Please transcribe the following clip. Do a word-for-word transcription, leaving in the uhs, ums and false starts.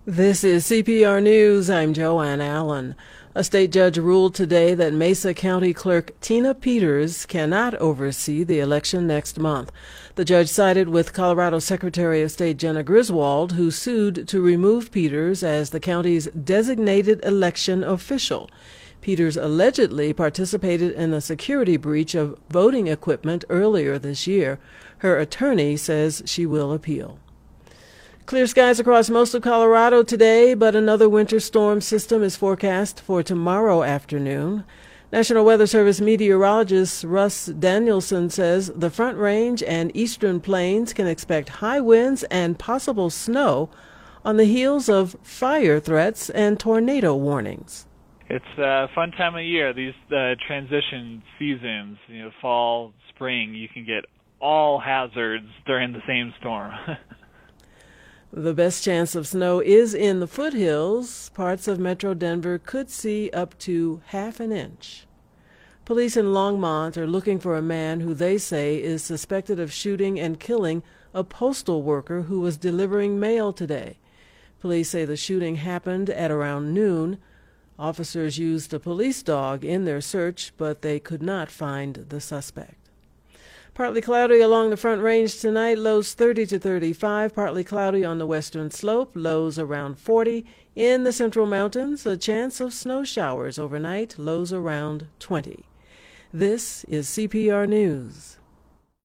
This is C P R News. I'm Joanne Allen. A state judge ruled today that Mesa County Clerk Tina Peters cannot oversee the election next month. The judge sided with Colorado Secretary of State Jena Griswold, who sued to remove Peters as the county's designated election official. Peters allegedly participated in a security breach of voting equipment earlier this year. Her attorney says she will appeal. Clear skies across most of Colorado today, but another winter storm system is forecast for tomorrow afternoon. National Weather Service meteorologist Russ Danielson says the Front Range and Eastern Plains can expect high winds and possible snow on the heels of fire threats and tornado warnings. It's a fun time of year, these uh, transition seasons, you know, fall, spring. You can get all hazards during the same storm. The best chance of snow is in the foothills. Parts of Metro Denver could see up to half an inch. Police in Longmont are looking for a man who they say is suspected of shooting and killing a postal worker who was delivering mail today. Police say the shooting happened at around noon. Officers used a police dog in their search, but they could not find the suspect. Partly cloudy along the Front Range tonight, lows thirty to thirty-five. Partly cloudy on the western slope, lows around forty. In the Central Mountains, a chance of snow showers overnight, lows around twenty. This is C P R News.